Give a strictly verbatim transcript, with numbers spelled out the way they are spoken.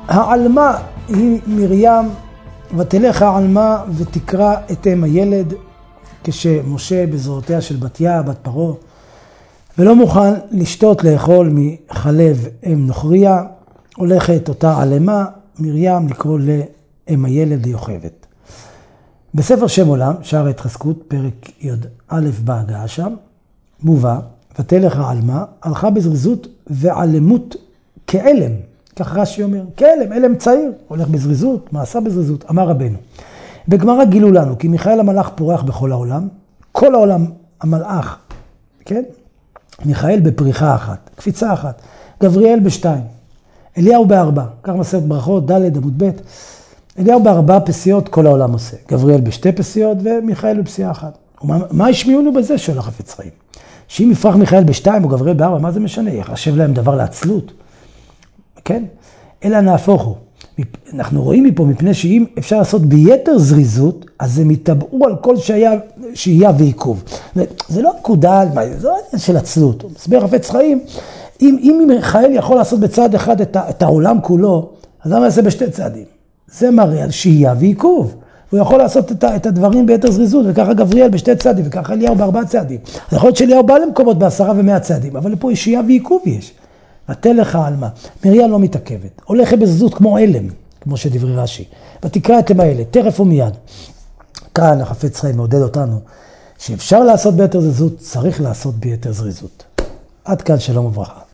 העלמה היא מרים, ותלך העלמה ותקרא את אם הילד, כשמשה בזרועותיה של בתיה, בת פרעה, ולא מוכן לשתות לאכול מחלב אם נוכריה, הולכת אותה עלמה מרים לקרוא לאם הילד ליוכבת. בספר שם עולם, שער ההתחזקות, פרק י"א בהגעה שם, מובא, ותלך העלמה, הלכה בזריזות ועלמות כאלם. כך רש"י אומר, כאלם, אלם צעיר, הולך בזריזות, מעשה בזריזות, אמר רבנו. בגמרא גילו לנו, כי מיכאל המלאך פורח בכל העולם, כל העולם המלאך, כן? מיכאל בפריחה אחת, קפיצה אחת, גבריאל בשתיים, אליהו בארבע, כך מסכת ברכות, ד' עמוד ב', אליהו בארבע פסיעות כל העולם עושה, גבריאל בשתי פסיעות ומיכאל בפסיעה אחת. ומה, מה השמיעו לנו בזה של החפץ חיים? שאם יפרח מיכאל בשתיים או גבריאל בארבע, מה זה משנה? יחשב להם דבר לעצלות. כן? אלא נהפוך הוא. אנחנו רואים מפה, מפני שאם אפשר לעשות ביתר זריזות, אז זה מתאבעו על כל שהיה, שהיה ועיכוב. זה לא נקודה, זה לא עניין של עצלות. מסבר חפץ חיים, אם, אם מיכאל יכול לעשות בצד אחד את, את העולם כולו, אז למה יעשה בשתי צעדים? זה מראה על שהיה ועיכוב. הוא יכול לעשות את, את הדברים ביתר זריזות, וככה גבריאל בשתי צעדים, וככה אליהו בארבעה צעדים. אז יכול להיות שאליהו בא למקומות בעשרה ומאה צעדים, אבל פה שהיה ועיכוב יש. ותלך העלמה, מרים לא מתעכבת, הולכת בזריזות כמו אלם, כמו שדברי רש"י, ותקרא את אם הילד, תכף ומיד. כאן החפץ חיים מעודד אותנו, שאפשר לעשות ביתר זריזות, צריך לעשות ביתר זריזות. עד כאן שלום וברכה.